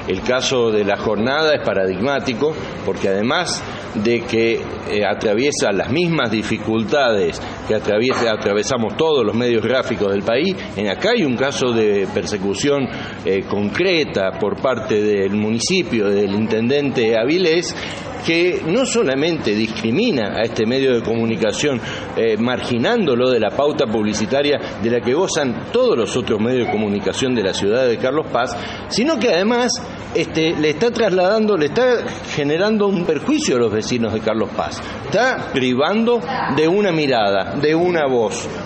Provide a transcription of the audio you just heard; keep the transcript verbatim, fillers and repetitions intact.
El caso de la jornada es paradigmático porque además de que eh, atraviesa las mismas dificultades que atraviesa, atravesamos todos los medios gráficos del país, en acá hay un caso de persecución eh, concreta por parte del municipio, del intendente Avilés, que no solamente discrimina a este medio de comunicación eh, marginándolo de la pauta publicitaria de la que gozan todos los otros medios de comunicación de la ciudad de Carlos Paz, sino que además este, le está trasladando, le está generando un perjuicio a los vecinos de Carlos Paz, está privando de una mirada, de una voz.